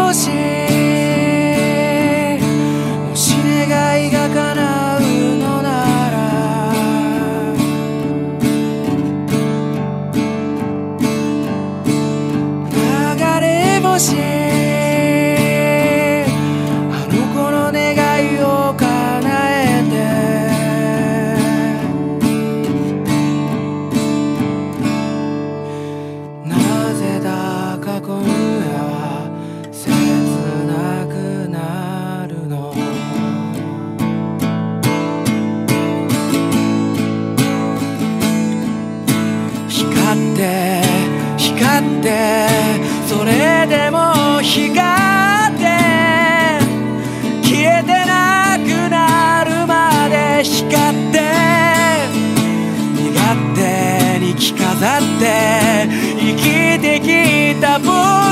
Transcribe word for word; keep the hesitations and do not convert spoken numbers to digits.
星、もし願いが叶うのなら、流れ星、あの子の願いを叶えて、なぜだか今夜は切なくなるの。光って光ってそれでも光って消えてなくなるまで光って身勝手に着飾って生きてきた僕